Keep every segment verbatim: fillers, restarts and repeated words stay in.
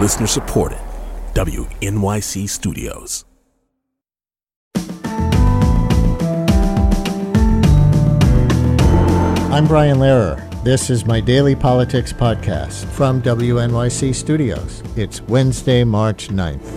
Listener supported. W N Y C Studios. I'm Brian Lehrer. This is my daily politics podcast from W N Y C Studios. It's Wednesday, March ninth.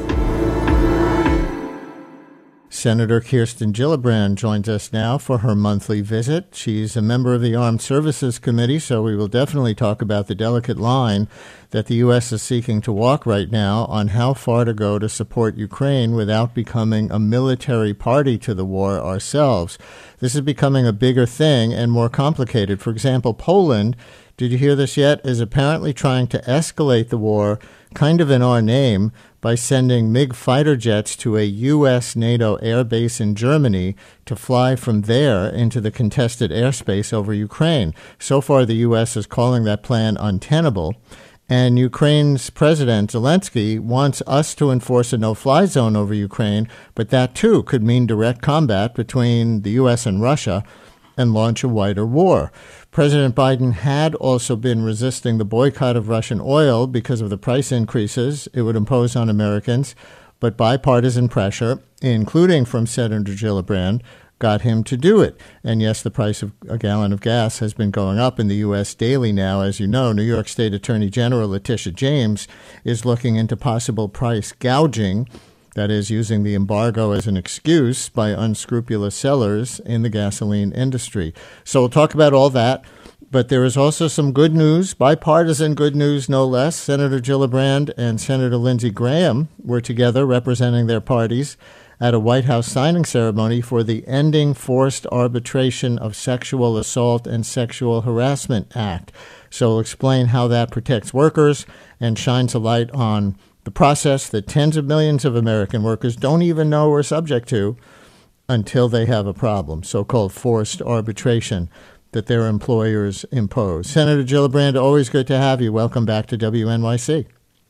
Senator Kirsten Gillibrand joins us now for her monthly visit. She's a member of the Armed Services Committee, so we will definitely talk about the delicate line that the U S is seeking to walk right now on how far to go to support Ukraine without becoming a military party to the war ourselves. This is becoming a bigger thing and more complicated. For example, Poland, did you hear this yet, is apparently trying to escalate the war kind of in our name by sending MiG fighter jets to a U S NATO airbase in Germany to fly from there into the contested airspace over Ukraine. So far, the U S is calling that plan untenable. And Ukraine's President Zelensky wants us to enforce a no-fly zone over Ukraine, but that too could mean direct combat between the U S and Russia and launch a wider war. President Biden had also been resisting the boycott of Russian oil because of the price increases it would impose on Americans, but bipartisan pressure, including from Senator Gillibrand, got him to do it. And yes, the price of a gallon of gas has been going up in the U S daily now. As you know, New York State Attorney General Letitia James is looking into possible price gouging, that is, using the embargo as an excuse by unscrupulous sellers in the gasoline industry. So we'll talk about all that. But there is also some good news, bipartisan good news, no less. Senator Gillibrand and Senator Lindsey Graham were together representing their parties at a White House signing ceremony for the Ending Forced Arbitration of Sexual Assault and Sexual Harassment Act. So we'll explain how that protects workers and shines a light on the process that tens of millions of American workers don't even know we're subject to until they have a problem, so-called forced arbitration that their employers impose. Senator Gillibrand, always good to have you. Welcome back to W N Y C.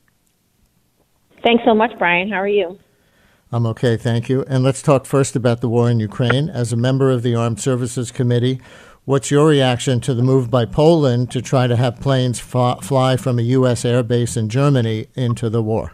Thanks so much, Brian. How are you? I'm okay, thank you. And let's talk first about the war in Ukraine. As a member of the Armed Services Committee, what's your reaction to the move by Poland to try to have planes f- fly from a U S airbase in Germany into the war?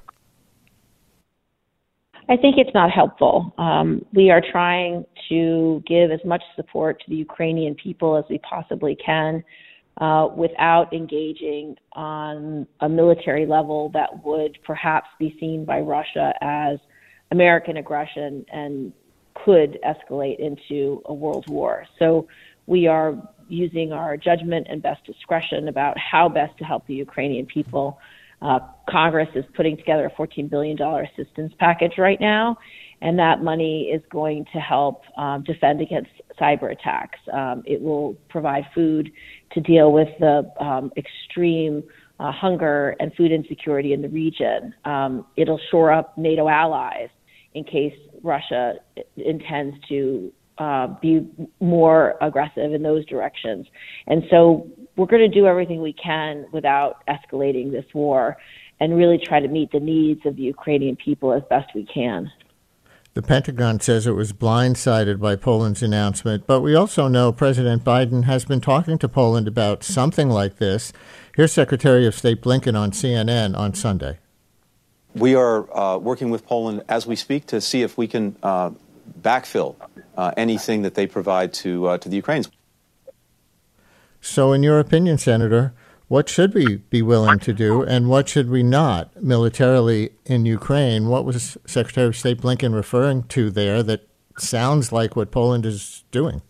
I think it's not helpful. Um, we are trying to give as much support to the Ukrainian people as we possibly can uh, without engaging on a military level that would perhaps be seen by Russia as American aggression and could escalate into a world war. So we are using our judgment and best discretion about how best to help the Ukrainian people. Uh, Congress is putting together a fourteen billion dollars assistance package right now, and that money is going to help um, defend against cyber attacks. Um, it will provide food to deal with the um, extreme uh, hunger and food insecurity in the region. Um, it'll shore up NATO allies in case Russia intends to uh, be more aggressive in those directions. And so we're going to do everything we can without escalating this war and really try to meet the needs of the Ukrainian people as best we can. The Pentagon says it was blindsided by Poland's announcement, but we also know President Biden has been talking to Poland about something like this. Here's Secretary of State Blinken on C N N on Sunday. We are uh, working with Poland as we speak to see if we can uh, backfill uh, anything that they provide to uh, to the Ukrainians. So in your opinion, Senator, what should we be willing to do and what should we not militarily in Ukraine? What was Secretary of State Blinken referring to there that sounds like what Poland is doing?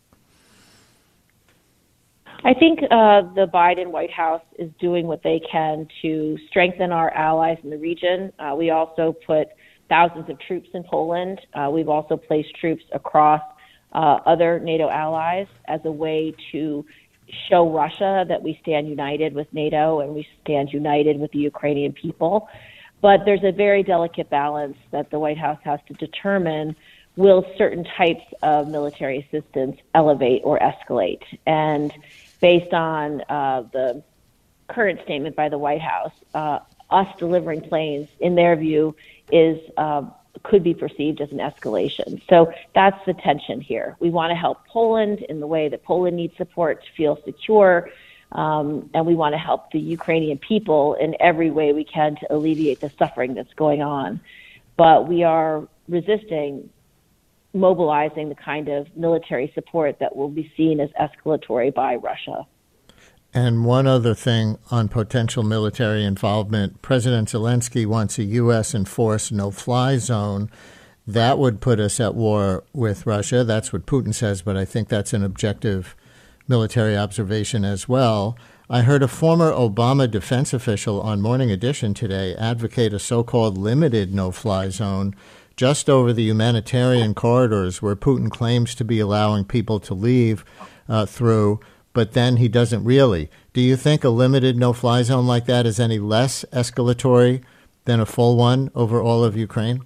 I think uh, the Biden White House is doing what they can to strengthen our allies in the region. Uh, we also put thousands of troops in Poland. Uh, we've also placed troops across uh, other NATO allies as a way to show Russia that we stand united with NATO and we stand united with the Ukrainian people. But there's a very delicate balance that the White House has to determine. Will certain types of military assistance elevate or escalate? And based on uh, the current statement by the White House, uh, us delivering planes, in their view, is uh, could be perceived as an escalation. So that's the tension here. We want to help Poland in the way that Poland needs support to feel secure, Um, and we want to help the Ukrainian people in every way we can to alleviate the suffering that's going on. But we are resisting mobilizing the kind of military support that will be seen as escalatory by Russia. And one other thing on potential military involvement, President Zelensky wants a U S enforced no-fly zone. That would put us at war with Russia. That's what Putin says, but I think that's an objective military observation as well. I heard a former Obama defense official on Morning Edition today advocate a so-called limited no-fly zone just over the humanitarian corridors where Putin claims to be allowing people to leave uh, through, but then he doesn't really. Do you think a limited no-fly zone like that is any less escalatory than a full one over all of Ukraine?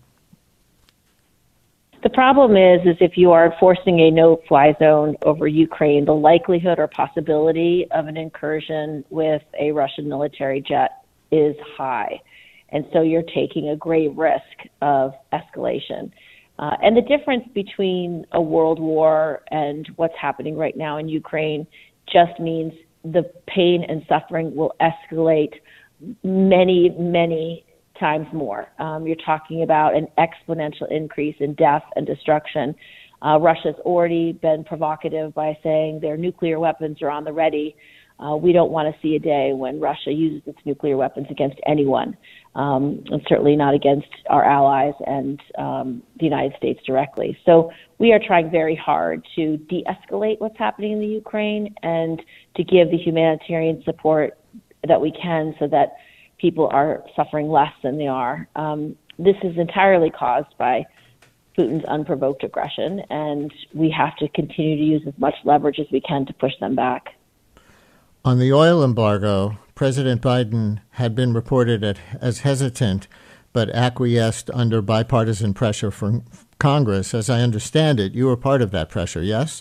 The problem is, is if you are enforcing a no-fly zone over Ukraine, the likelihood or possibility of an incursion with a Russian military jet is high. And so you're taking a great risk of escalation. Uh, and the difference between a world war and what's happening right now in Ukraine just means the pain and suffering will escalate many, many times more. Um, you're talking about an exponential increase in death and destruction. Uh, Russia's already been provocative by saying their nuclear weapons are on the ready. Uh, we don't want to see a day when Russia uses its nuclear weapons against anyone, um, and certainly not against our allies and um, the United States directly. So we are trying very hard to de-escalate what's happening in the Ukraine and to give the humanitarian support that we can so that people are suffering less than they are. Um, this is entirely caused by Putin's unprovoked aggression, and we have to continue to use as much leverage as we can to push them back. On the oil embargo, President Biden had been reported at, as hesitant, but acquiesced under bipartisan pressure from Congress. As I understand it, you were part of that pressure, yes?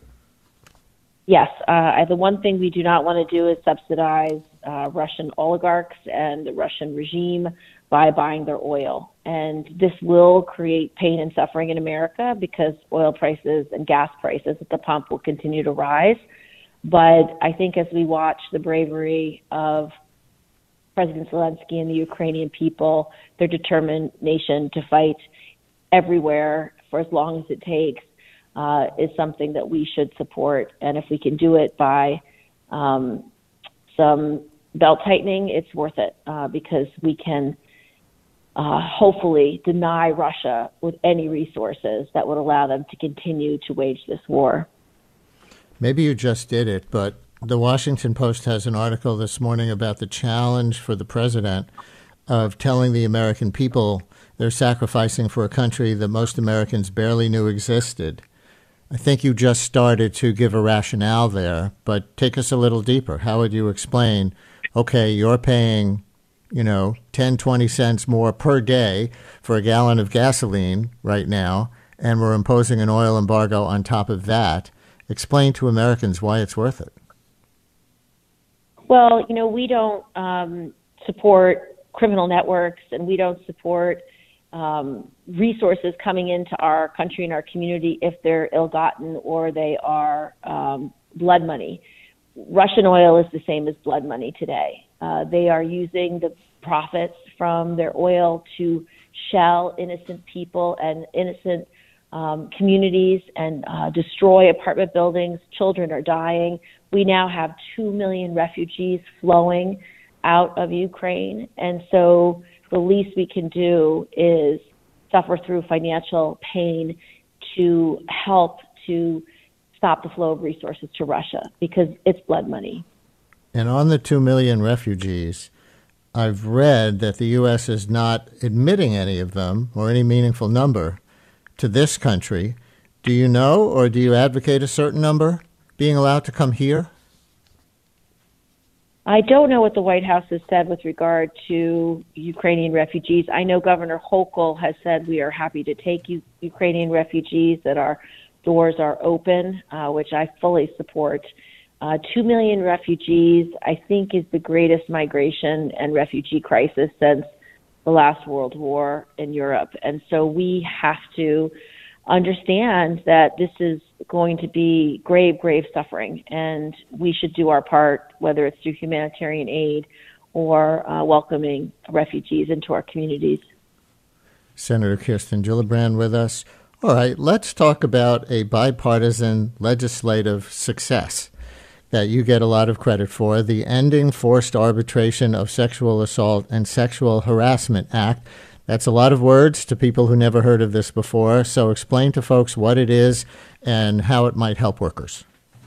Yes. Uh, the one thing we do not want to do is subsidize uh, Russian oligarchs and the Russian regime by buying their oil. And this will create pain and suffering in America because oil prices and gas prices at the pump will continue to rise. But I think as we watch the bravery of President Zelensky and the Ukrainian people, their determination to fight everywhere for as long as it takes uh, is something that we should support. And if we can do it by um, some belt tightening, it's worth it uh, because we can uh, hopefully deny Russia with any resources that would allow them to continue to wage this war. Maybe you just did it, but the Washington Post has an article this morning about the challenge for the president of telling the American people they're sacrificing for a country that most Americans barely knew existed. I think you just started to give a rationale there, but take us a little deeper. How would you explain, okay, you're paying, you know, ten, twenty cents more per day for a gallon of gasoline right now, and we're imposing an oil embargo on top of that. Explain to Americans why it's worth it. Well, you know, we don't um, support criminal networks, and we don't support um, resources coming into our country and our community if they're ill-gotten or they are um, blood money. Russian oil is the same as blood money today. Uh, they are using the profits from their oil to shell innocent people and innocent Um, communities and uh, destroy apartment buildings. Children are dying. We now have two million refugees flowing out of Ukraine. And so the least we can do is suffer through financial pain to help to stop the flow of resources to Russia because it's blood money. And on the two million refugees, I've read that the U S is not admitting any of them or any meaningful number to this country. Do you know, or do you advocate a certain number being allowed to come here? I don't know what the White House has said with regard to Ukrainian refugees. I know Governor Hochul has said we are happy to take U- Ukrainian refugees, that our doors are open, uh, which I fully support. Uh, Two million refugees, I think, is the greatest migration and refugee crisis since the last World War in Europe. And so we have to understand that this is going to be grave, grave suffering, and we should do our part, whether it's through humanitarian aid or uh, welcoming refugees into our communities. Senator Kirsten Gillibrand with us. All right, let's talk about a bipartisan legislative success that you get a lot of credit for, the Ending Forced Arbitration of Sexual Assault and Sexual Harassment Act. That's a lot of words to people who never heard of this before. So explain to folks what it is and how it might help workers.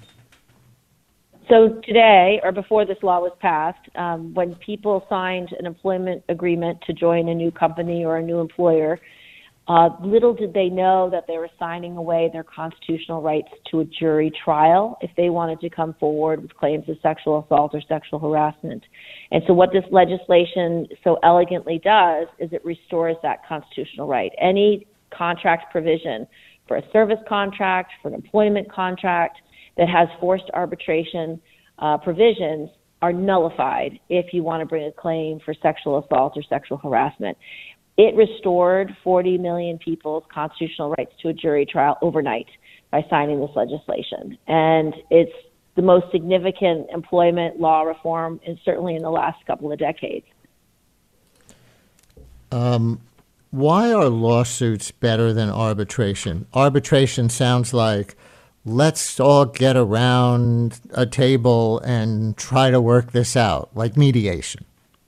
So today, or before this law was passed, um, when people signed an employment agreement to join a new company or a new employer, uh, little did they know that they were signing away their constitutional rights to a jury trial if they wanted to come forward with claims of sexual assault or sexual harassment. And so what this legislation so elegantly does is it restores that constitutional right. Any contract provision for a service contract, for an employment contract, that has forced arbitration uh, provisions are nullified if you want to bring a claim for sexual assault or sexual harassment. It restored forty million people's constitutional rights to a jury trial overnight by signing this legislation. And it's the most significant employment law reform, and certainly in the last couple of decades. Um, why are lawsuits better than arbitration? Arbitration sounds like, let's all get around a table and try to work this out, like mediation.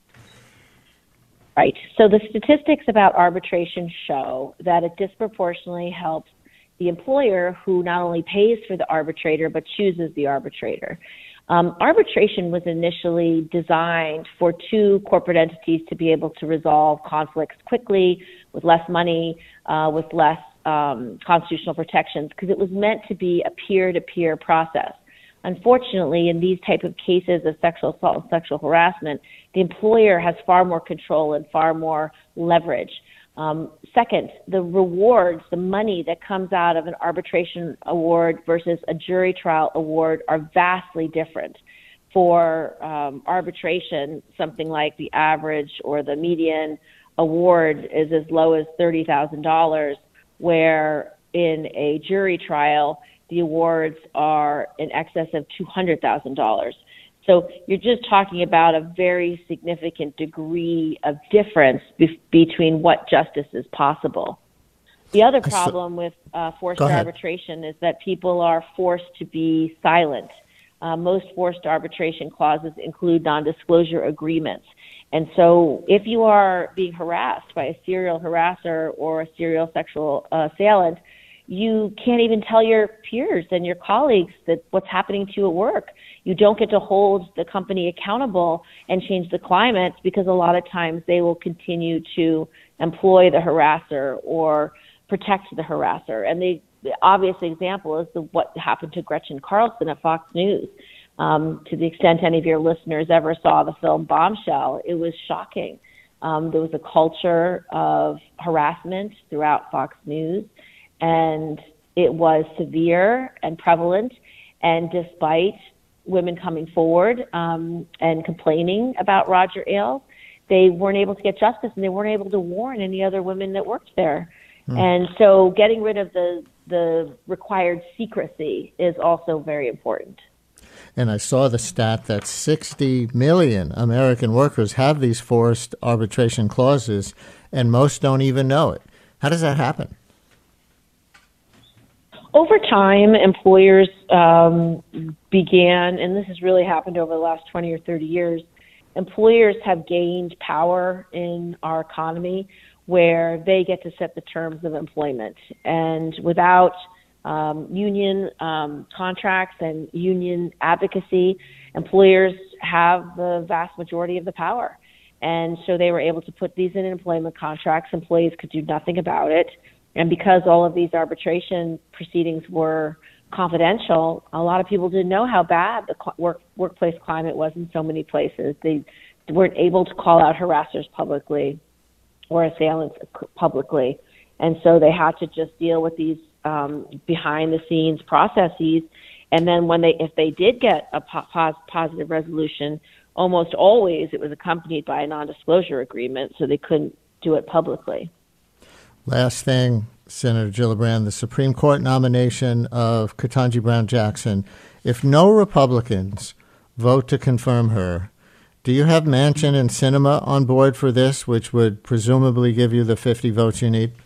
Right. So the statistics about arbitration show that it disproportionately helps the employer who not only pays for the arbitrator but chooses the arbitrator. Um, arbitration was initially designed for two corporate entities to be able to resolve conflicts quickly, with less money, uh, with less Um, constitutional protections, because it was meant to be a peer-to-peer process. Unfortunately, in these type of cases of sexual assault and sexual harassment, the employer has far more control and far more leverage. Um, second, the rewards, the money that comes out of an arbitration award versus a jury trial award are vastly different. For um, arbitration, something like the average or the median award is as low as thirty thousand dollars, where in a jury trial, the awards are in excess of two hundred thousand dollars. So you're just talking about a very significant degree of difference be- between what justice is possible. The other problem with uh, forced arbitration is that people are forced to be silent. Uh, most forced arbitration clauses include non-disclosure agreements. And so if you are being harassed by a serial harasser or a serial sexual uh, assailant, you can't even tell your peers and your colleagues that what's happening to you at work. You don't get to hold the company accountable and change the climate, because a lot of times they will continue to employ the harasser or protect the harasser. And the, the obvious example is the, what happened to Gretchen Carlson at Fox News. Um, to the extent any of your listeners ever saw the film Bombshell, it was shocking. Um, there was a culture of harassment throughout Fox News, and it was severe and prevalent. And despite women coming forward um, and complaining about Roger Ailes, they weren't able to get justice, and they weren't able to warn any other women that worked there. Hmm. And so getting rid of the, the required secrecy is also very important. And I saw the stat that sixty million American workers have these forced arbitration clauses, and most don't even know it. How does that happen? Over time, employers um, began, and this has really happened over the last twenty or thirty years, employers have gained power in our economy where they get to set the terms of employment. And without Um, union um, contracts and union advocacy, employers have the vast majority of the power. And so they were able to put these in employment contracts. Employees could do nothing about it. And because all of these arbitration proceedings were confidential, a lot of people didn't know how bad the work, workplace climate was in so many places. They weren't able to call out harassers publicly or assailants publicly. And so they had to just deal with these um, behind-the-scenes processes. And then when they, if they did get a po- positive resolution, almost always it was accompanied by a non-disclosure agreement, so they couldn't do it publicly. Last thing, Senator Gillibrand, the Supreme Court nomination of Ketanji Brown Jackson. If no Republicans vote to confirm her, do you have Manchin and Sinema on board for this, which would presumably give you the fifty votes you need?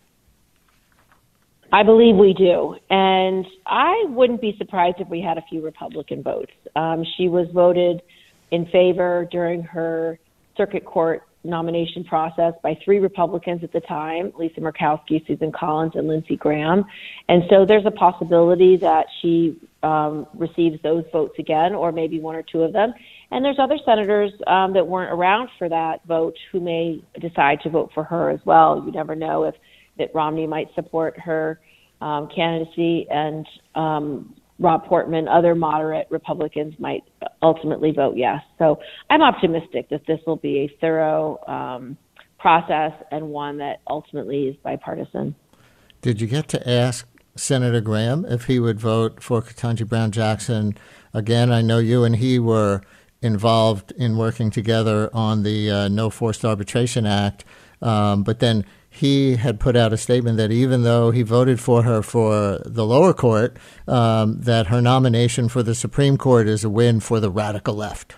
I believe we do. And I wouldn't be surprised if we had a few Republican votes. Um, she was voted in favor during her circuit court nomination process by three Republicans at the time, Lisa Murkowski, Susan Collins, and Lindsey Graham. And so there's a possibility that she um, receives those votes again, or maybe one or two of them. And there's other senators um, that weren't around for that vote who may decide to vote for her as well. You never know if Mitt Romney might support her um, candidacy, and um, Rob Portman, other moderate Republicans might ultimately vote yes. So I'm optimistic that this will be a thorough um, process and one that ultimately is bipartisan. Did you get to ask Senator Graham if he would vote for Ketanji Brown Jackson again? I know you and he were involved in working together on the uh, No Forced Arbitration Act, um, but then he had put out a statement that even though he voted for her for the lower court, um, that her nomination for the Supreme Court is a win for the radical left.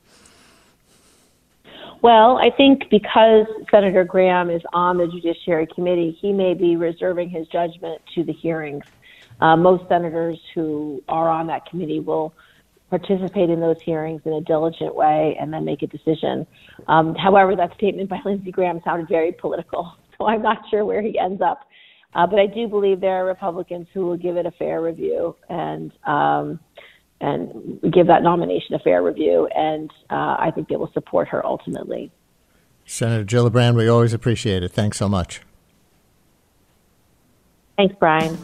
Well, I think because Senator Graham is on the Judiciary Committee, he may be reserving his judgment to the hearings. Uh, most senators who are on that committee will participate in those hearings in a diligent way and then make a decision. Um, however, that statement by Lindsey Graham sounded very political, so I'm not sure where he ends up. Uh, but I do believe there are Republicans who will give it a fair review and um, and give that nomination a fair review, and uh, I think they will support her ultimately. Senator Gillibrand, we always appreciate it. Thanks so much. Thanks, Brian.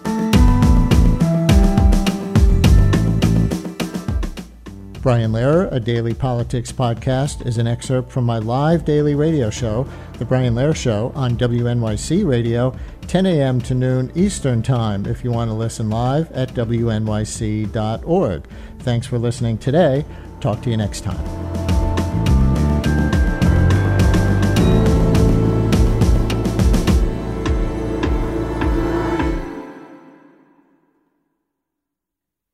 Brian Lehrer, a daily politics podcast, is an excerpt from my live daily radio show, The Brian Lehrer Show, on W N Y C Radio, ten a.m. to noon Eastern Time, if you want to listen live at W N Y C dot org. Thanks for listening today. Talk to you next time.